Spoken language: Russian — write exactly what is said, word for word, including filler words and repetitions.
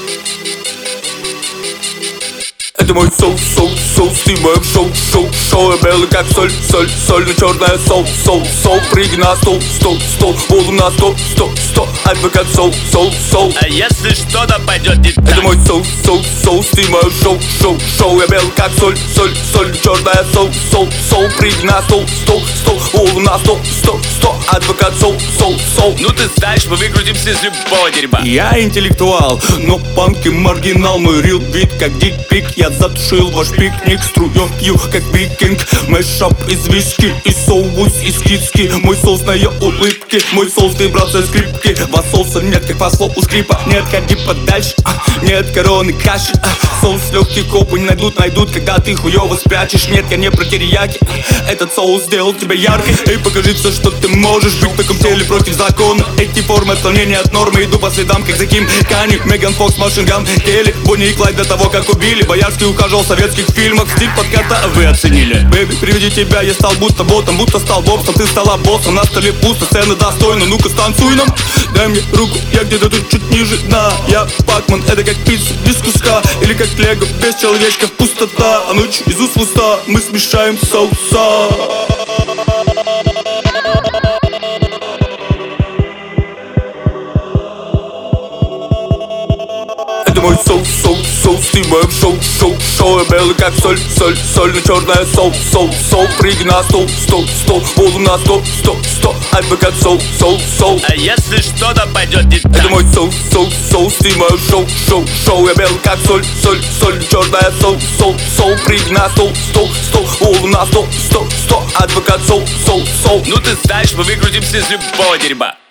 Это мой соус, соус, соус, ты мой шоу, шоу, шоу. Я белый как соль, соль, соль, но черная соус, соус, соус. Прыгай на стол, стол, стол, воду на сто, сто, сто. Адвокат соус, соус, соус. А если что-то пойдет не так? Это мой соус, соус, соус, ты мой шоу, шоу, шоу. Я белый как соль, соль, соль, черная соус, соус, соус. Прыгай на стол, стол, стол, воду на сто, сто, сто. Адвокат соус, соус, соус. Ну ты знаешь, мы выкрутимся из любого дерьма. Я интеллектуал, но панк и маргинал. Мой рил бит как дик-пик. Я затушил ваш пикник, струю пью как викинг. Мэшап из виски и соус из киски. Мой соус на ее улыбке, мой соус вибрация скрипки. Вас соуса нет, как послов у скрипа. Нет, ходи подальше, а, нет короны каши, а. Соус легкий, копы не найдут, найдут, когда ты хуёво спрячешь. Нет, я не про терияки, этот соус сделал тебя яркой. Эй, покажи все, что ты можешь быть в таком теле против закона. Эти формы отклонения от нормы, иду по следам, как за Ким Кани. Меган Фокс, Машин Ган Келли, Бонни и Клайд до того, как убили. Боярский ухаживал в советских фильмах, стиль подката вы оценили. Бэби, приведи тебя, я стал будто ботом, будто стал бобсом. Ты стала боссом, на столе пусто, сцена достойна. Ну-ка станцуй нам, дай мне руку, я где-то тут чуть ниже дна. Я Пакман, это как пицца без куска, или как лего без человечков пустота. А ночью из уст в уста мы смешаем соуса. Это мой соус, соус, соус, ты мой шоу, шоу, шоу. Я белый как соль, соль, соль, но черная соус, соус, соус. Прыгай на стол, стол, стол, воду на сто, сто, сто. Адвокат соус, соус, соус. А если что-то пойдет не так? Это мой соус, соус, соус, ты мой шоу, шоу, шоу. Я белый как соль, соль, соль, черная соус, соус, соус. Прыгай на стол, стол, стол, воду на сто, сто, сто. Адвокат соус, соус, соус. Ну ты знаешь, мы выкрутимся из любого дерьма.